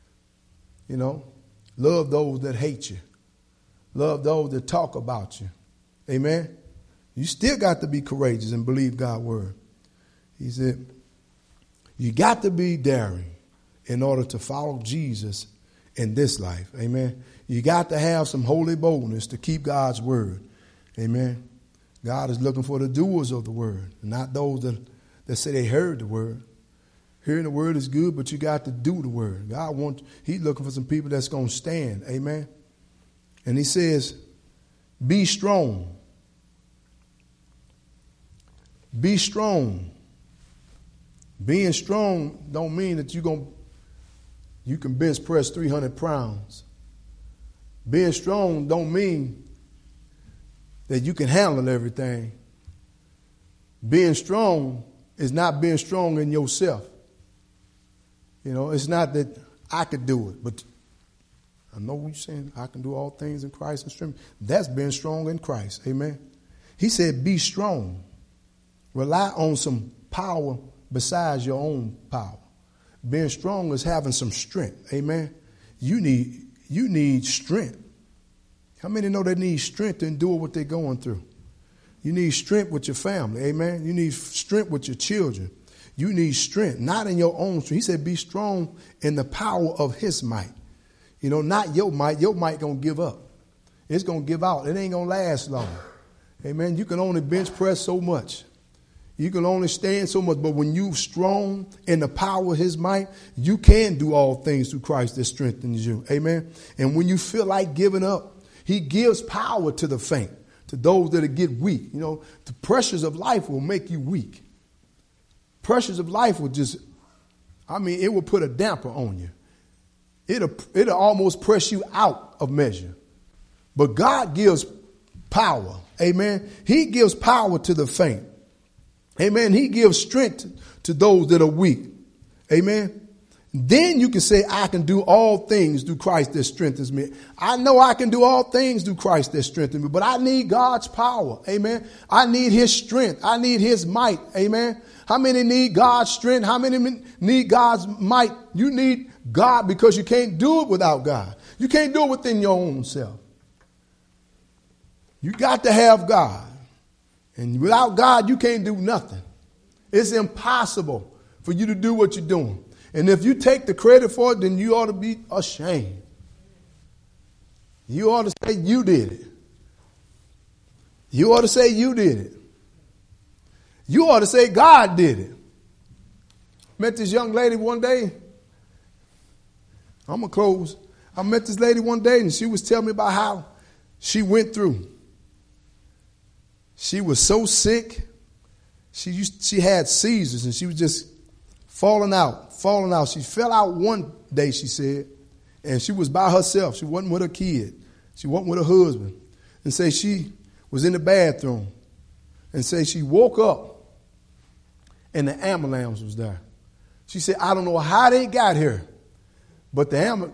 Speaker 1: Love those that hate you. Love those that talk about you. Amen. You still got to be courageous and believe God's word. He said, you got to be daring in order to follow Jesus in this life. Amen. You got to have some holy boldness to keep God's word. Amen. God is looking for the doers of the word, not those that say they heard the word. Hearing the word is good, but you got to do the word. He's looking for some people that's going to stand. Amen. And he says, be strong. Be strong. Being strong don't mean that you can bench press 300 pounds. Being strong don't mean that you can handle everything. Being strong is not being strong in yourself. You know, it's not that I could do it, but I know what you're saying. I can do all things in Christ and strength. That's being strong in Christ. Amen. He said, be strong. Rely on some power besides your own power. Being strong is having some strength. Amen. You need strength. How many know they need strength to endure what they're going through? You need strength with your family. Amen. You need strength with your children. You need strength, not in your own strength. He said, be strong in the power of his might. You know, not your might. Your might going to give up. It's going to give out. It ain't going to last long. Amen. You can only bench press so much. You can only stand so much. But when you're strong in the power of his might, you can do all things through Christ that strengthens you. Amen. And when you feel like giving up, he gives power to the faint, to those that get weak. You know, the pressures of life will make you weak. Pressures of life will it will put a damper on you. It'll almost press you out of measure. But God gives power. Amen. He gives power to the faint. Amen. He gives strength to those that are weak. Amen. Then you can say, I can do all things through Christ that strengthens me. I know I can do all things through Christ that strengthens me, but I need God's power. Amen. I need his strength. I need his might. Amen. How many need God's strength? How many need God's might? You need God because you can't do it without God. You can't do it within your own self. You got to have God. And without God, you can't do nothing. It's impossible for you to do what you're doing. And if you take the credit for it, then you ought to be ashamed. You ought to say you did it. You ought to say you did it. You ought to say God did it. Met this young lady one day. I'm going to close. I met this lady one day and she was telling me about how she went through. She was so sick. She had seizures and she was just falling out. She fell out one day, she said, and she was by herself. She wasn't with her kid. She wasn't with her husband. And say she was in the bathroom. And say she woke up and the ambulance was there. She said, I don't know how they got here, but the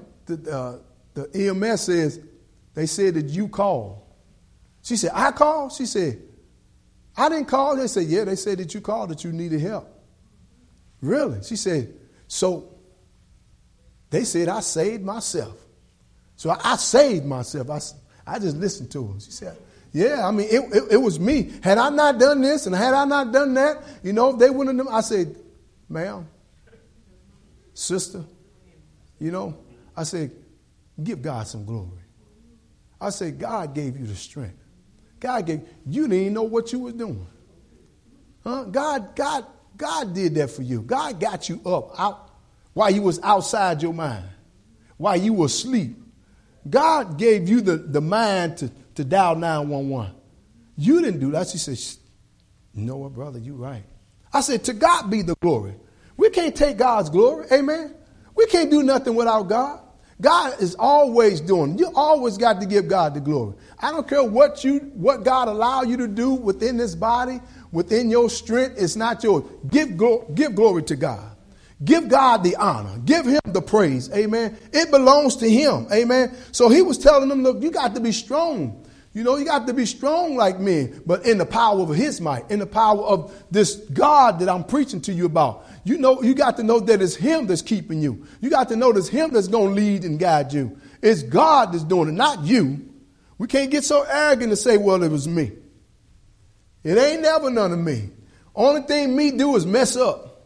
Speaker 1: EMS says, they said that you called. She said, I called? She said, I didn't call. They said, yeah, they said that you called, that you needed help. Really? She said, so they said I saved myself. So I saved myself. I just listened to her. She said, yeah, I mean, it was me. Had I not done this and had I not done that, you know, they wouldn't have. I said, ma'am, sister, you know, I said, give God some glory. I said, God gave you the strength. You didn't even know what you was doing. Huh? God did that for you. God got you up out while you was outside your mind, while you were asleep. God gave you the mind to dial 911. You didn't do that. She said, you know what, brother, you're right. I said, to God be the glory. We can't take God's glory. Amen. We can't do nothing without God. God is always doing. You always got to give God the glory. I don't care what God allow you to do within this body, within your strength. It's not yours. Give glory to God. Give God the honor. Give him the praise. Amen. It belongs to him. Amen. So he was telling them, look, you got to be strong. You know, you got to be strong like men, but in the power of his might, in the power of this God that I'm preaching to you about. You know, you got to know that it's him that's keeping you. You got to know that it's him that's going to lead and guide you. It's God that's doing it, not you. We can't get so arrogant to say, well, it was me. It ain't never none of me. Only thing me do is mess up.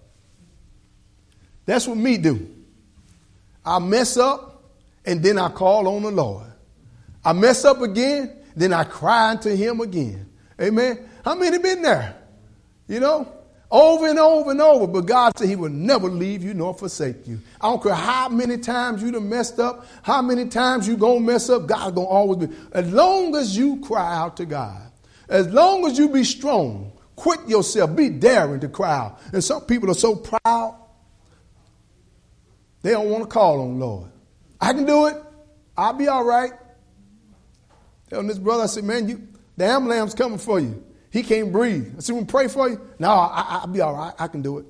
Speaker 1: That's what me do. I mess up and then I call on the Lord. I mess up again, then I cry unto him again. Amen. How many been there? You know, Over and over and over. But God said he will never leave you nor forsake you. I don't care how many times you done messed up, how many times you going to mess up, God's going to always be. As long as you cry out to God, as long as you be strong, quit yourself, be daring to cry out. And some people are so proud, they don't want to call on Lord. I can do it. I'll be all right. Telling this brother, I said, man, the ambulance coming for you. He can't breathe. I said, we pray for you? No, I'll be all right. I can do it.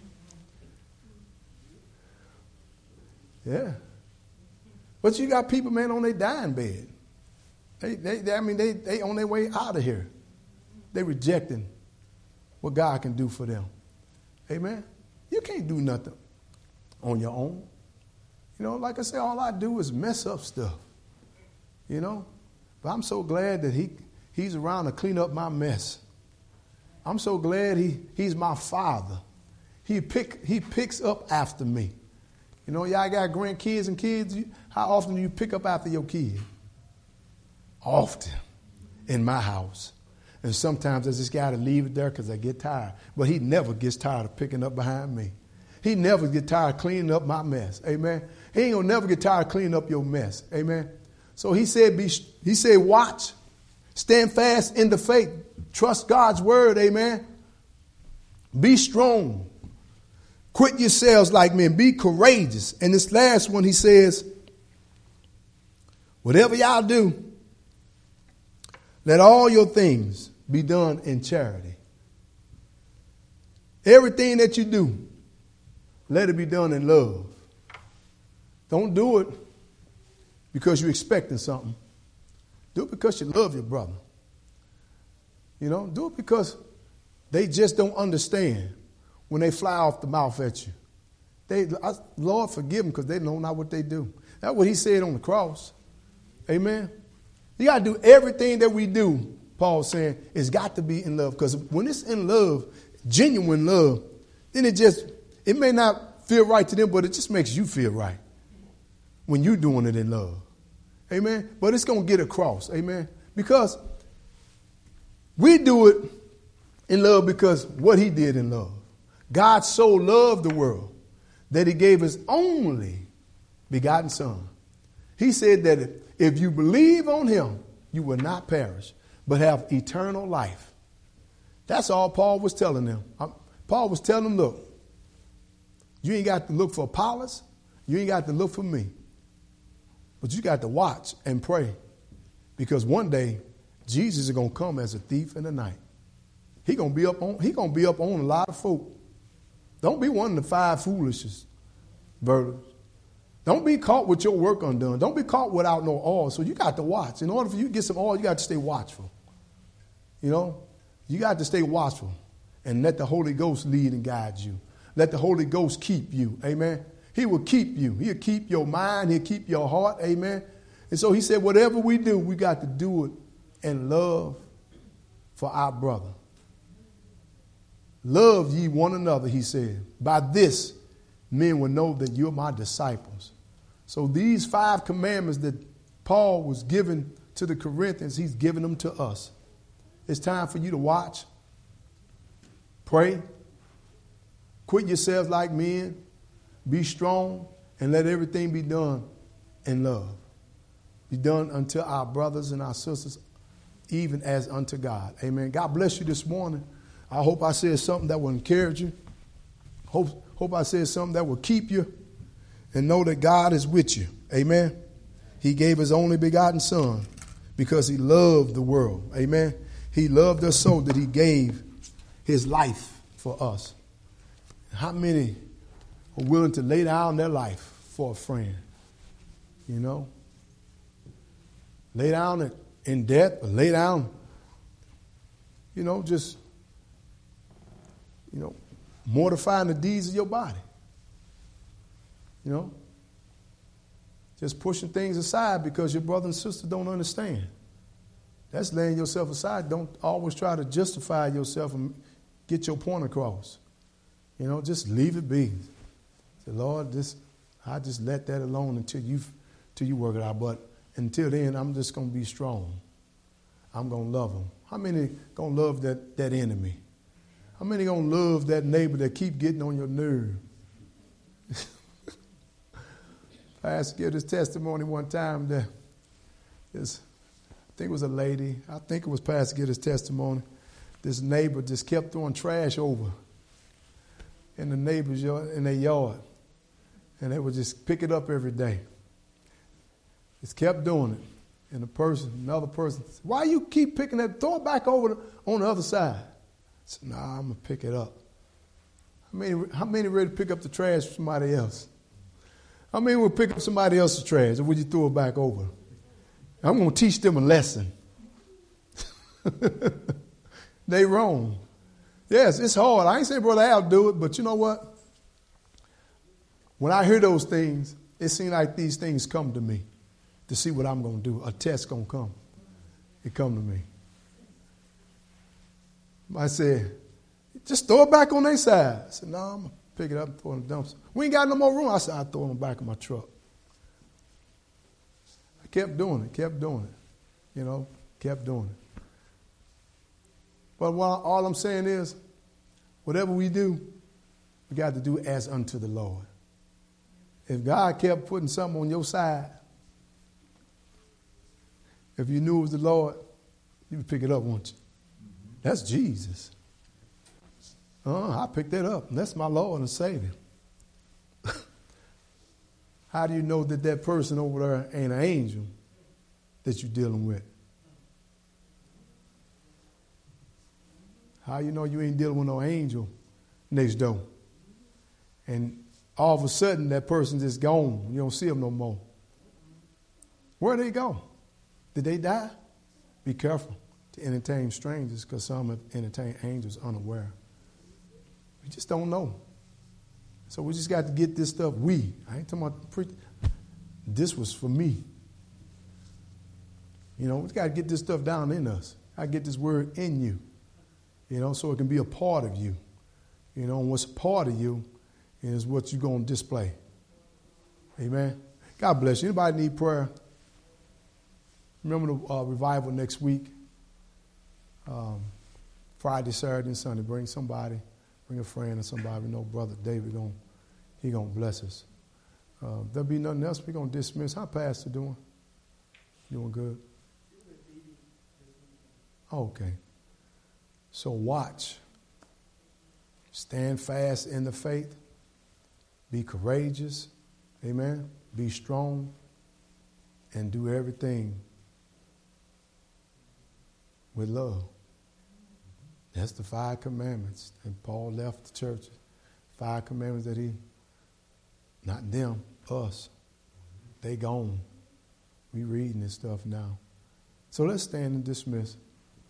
Speaker 1: Yeah. But you got people, man, on their dying bed. They on their way out of here. They rejecting what God can do for them. Amen. You can't do nothing on your own. You know, like I say, all I do is mess up stuff. You know. But I'm so glad that he's around to clean up my mess. I'm so glad he's my father. He picks up after me. You know, y'all got grandkids and kids. How often do you pick up after your kid? Often in my house. And sometimes I just got to leave it there because I get tired. But he never gets tired of picking up behind me. He never gets tired of cleaning up my mess. Amen. He ain't going to never get tired of cleaning up your mess. Amen. So he said, watch, stand fast in the faith, trust God's word, amen. Be strong, quit yourselves like men, be courageous. And this last one, he says, whatever y'all do, let all your things be done in charity. Everything that you do, let it be done in love. Don't do it because you're expecting something. Do it because you love your brother. You know, do it because they just don't understand when they fly off the mouth at you. Lord, forgive them because they know not what they do. That's what he said on the cross. Amen. You got to do everything that we do, Paul's saying, it's got to be in love. Because when it's in love, genuine love, then it may not feel right to them, but it just makes you feel right when you're doing it in love. Amen. But it's going to get across. Amen. Because we do it in love because what he did in love. God so loved the world that he gave his only begotten son. He said that if you believe on him, you will not perish, but have eternal life. That's all Paul was telling them. Paul was telling them, look, you ain't got to look for Apollos. You ain't got to look for me. But you got to watch and pray because one day Jesus is going to come as a thief in the night. He going to be up on a lot of folk. Don't be one of the 5 foolishness, brothers. Don't be caught with your work undone. Don't be caught without no oil. So you got to watch. In order for you to get some oil, you got to stay watchful. You know, you got to stay watchful and let the Holy Ghost lead and guide you. Let the Holy Ghost keep you. Amen. He will keep you. He'll keep your mind. He'll keep your heart. Amen. And so he said, whatever we do, we got to do it in love for our brother. Love ye one another, he said. By this, men will know that you're my disciples. So these 5 commandments that Paul was giving to the Corinthians, he's giving them to us. It's time for you to watch, pray, quit yourselves like men, be strong, and let everything be done in love. Be done unto our brothers and our sisters, even as unto God. Amen. God bless you this morning. I hope I said something that will encourage you. Hope I said something that will keep you and know that God is with you. Amen. He gave his only begotten son because he loved the world. Amen. He loved us so that he gave his life for us. How many are willing to lay down their life for a friend? You know? Lay down in death, or lay down, just mortifying the deeds of your body. Just pushing things aside because your brother and sister don't understand. That's laying yourself aside. Don't always try to justify yourself and get your point across. Just leave it be. Say, Lord, I just let that alone until you work it out. But until then, I'm just going to be strong. I'm going to love them. How many going to love that enemy? How many gonna love that neighbor that keep getting on your nerve? Pastor gave his testimony one time that this, I think it was a lady, I think it was Pastor gave his testimony. This neighbor just kept throwing trash over in the neighbor's yard, in their yard. And they would just pick it up every day. Just kept doing it. And another person said, why you keep picking that? Throw it back over on the other side. I said, nah, I'm going to pick it up. How many ready to pick up the trash for somebody else? How many will pick up somebody else's trash, or would you throw it back over? I'm going to teach them a lesson. They wrong. Yes, it's hard. I ain't saying Brother Al do it, but you know what? When I hear those things, it seems like these things come to me to see what I'm going to do. A test going to come. It come to me. I said, just throw it back on their side. I said, no, I'm going to pick it up and throw it in the dumpster. We ain't got no more room. I said, I'll throw it in the back of my truck. I kept doing it, kept doing it. Kept doing it. But all I'm saying is, whatever we do, we got to do as unto the Lord. If God kept putting something on your side, if you knew it was the Lord, you would pick it up, wouldn't you? That's Jesus. I picked that up. And that's my Lord and Savior. How do you know that person over there ain't an angel that you're dealing with? How you know you ain't dealing with no angel next door? And all of a sudden, that person just gone. You don't see them no more. Where'd they go? Did they die? Be careful to entertain strangers, because some have entertained angels unaware. We just don't know. So we just got to get this stuff. I ain't talking about this was for me. We got to get this stuff down in us. I get this word in you, so it can be a part of you. And what's a part of you is what you're going to display. Amen. God bless you. Anybody need prayer? Remember the revival next week. Friday, Saturday, and Sunday. Bring somebody. Bring a friend or somebody. We know Brother David, he going to bless us. There'll be nothing else. We're going to dismiss. How Pastor doing? Doing good? Okay. So watch. Stand fast in the faith. Be courageous. Amen. Be strong. And do everything with love. That's the 5 commandments that Paul left the church. 5 commandments that not them, us. They gone. We reading this stuff now. So let's stand and dismiss.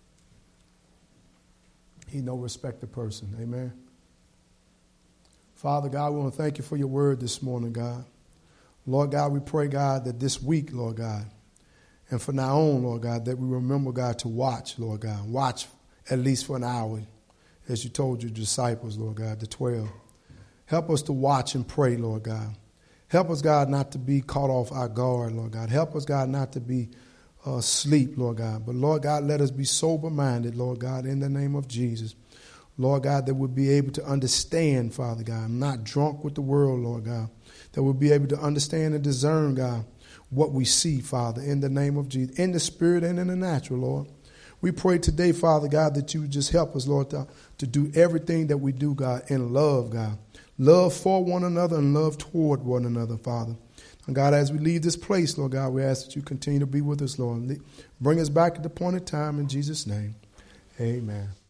Speaker 1: He no respected person. Amen. Father God, we want to thank you for your word this morning, God. Lord God, we pray, God, that this week, Lord God, and from now on, Lord God, that we remember, God, to watch, Lord God. Watch at least for an hour, as you told your disciples, Lord God, the 12. Help us to watch and pray, Lord God. Help us, God, not to be caught off our guard, Lord God. Help us, God, not to be asleep, Lord God. But, Lord God, let us be sober-minded, Lord God, in the name of Jesus. Lord God, that we'll be able to understand, Father God, not drunk with the world, Lord God. That we'll be able to understand and discern, God, what we see, Father, in the name of Jesus, in the spirit and in the natural, Lord. We pray today, Father God, that you would just help us, Lord, to do everything that we do, God, in love, God. Love for one another and love toward one another, Father. And God, as we leave this place, Lord God, we ask that you continue to be with us, Lord. Bring us back at the appointed time in Jesus' name. Amen.